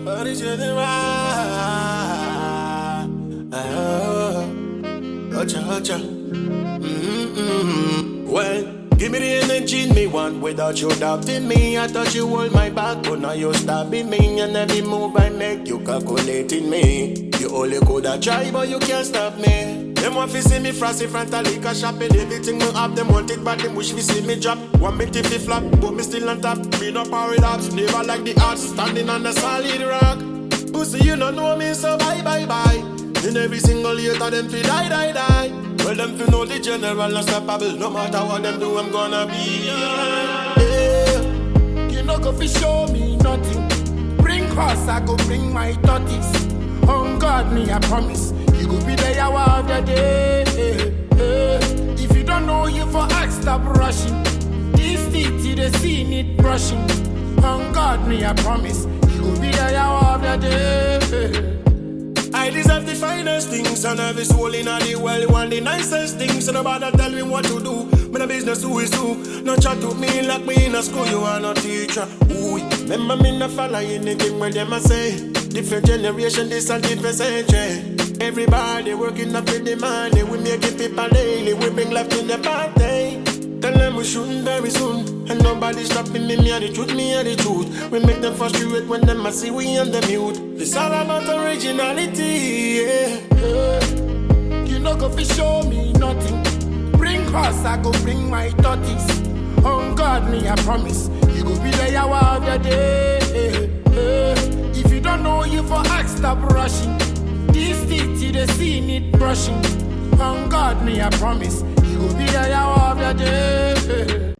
What is your Ocha. Well, give me the energy me want without you doubting me. I thought you hold my back, but now you're stopping me. And every move I make, you calculating me. You only coulda try, but you can't stop me. Them want to see me frosty front of liquor shop and everything me up. Them want it, but them wish we see me drop. Want me to fi flop, but me still on top. Me no power it up, never like the odds, standing on the solid rock. Pussy, you don't know me, so bye. In every single year, them fi die. Well, them fi know the general unstoppable. No matter what them do, I'm gonna be alright. Yeah, you no go fi show me nothing. Bring horse, I go bring my tortoise. On God, me I promise, you go be there hour of the day. If you don't know, you for ask, stop rushing. This teeth, the scene need brushing. On God, me I promise, you go be there hour of the day. I deserve the finest things, and every soul in the world want the nicest things. So nobody tell me what to do. Me no business who is who. No chat to me like me in a school. You are no teacher. Ooh, remember me no follow anything where them a say. Different generation, this and different century. Everybody working up in the money. We making people daily. We bring life to the party. Tell them we shooting very soon. And nobody stopping me and the truth, me and the truth. We make them frustrate when them a see we on the mute. It's all about originality, yeah. You no go fi show me nothing. Bring horse, I go bring my tortoise. On God, me I promise, you go be there hour of the day. If you don't know, you for ask, stop rushing. This teeth, the scene need brushing. On God, me I promise, you go be there hour of the day.